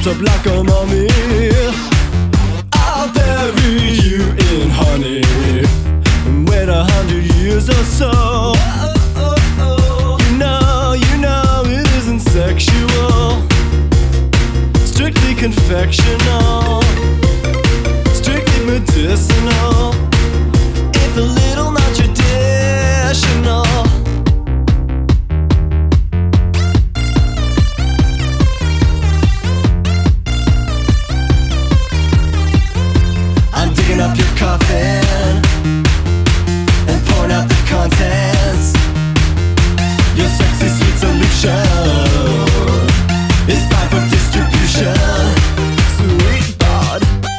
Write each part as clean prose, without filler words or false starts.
wrapped up like a mummy. I'll bury you in honey and wait 100 years or so. You know it isn't sexual, strictly confectional, strictly medicinal, it's a little not traditional. I'm digging up your coffin and pouring out the contents. Your sexy sweet solution is fine for distribution. Sweet bud.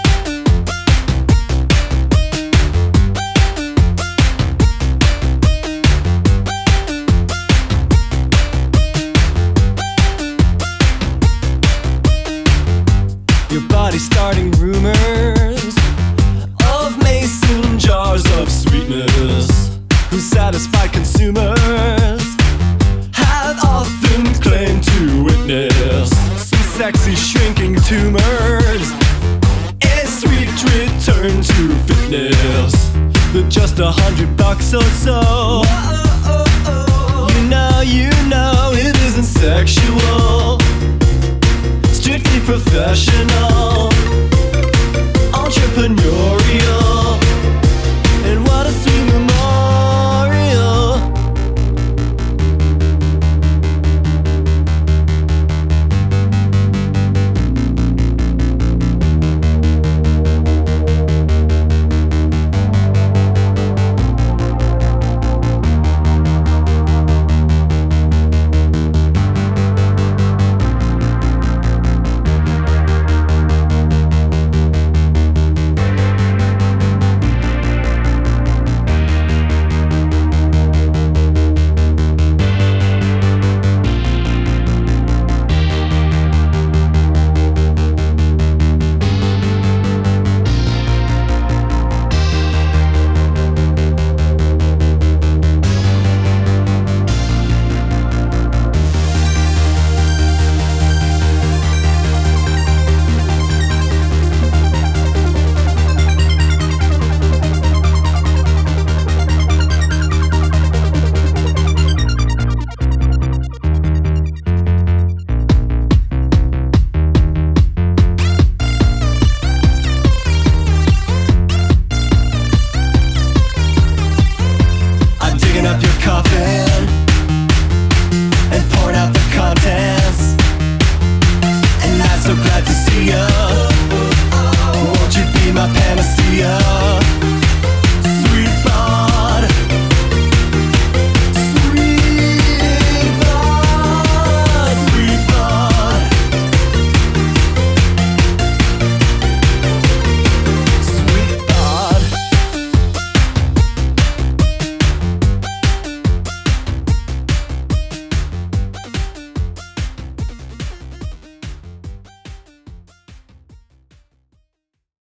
Your body's starting rumors of mason jars of sweetness, whose satisfied consumers have often claimed to witness some sexy shrinking tumors. A sweet return to fitness, with just $100 or so. You know it isn't sexual, strictly professional, entrepreneurial, and what a sweet memorial. Up your coffin and pouring out the contents, and I'm so glad to see ya. Won't you be my panacea?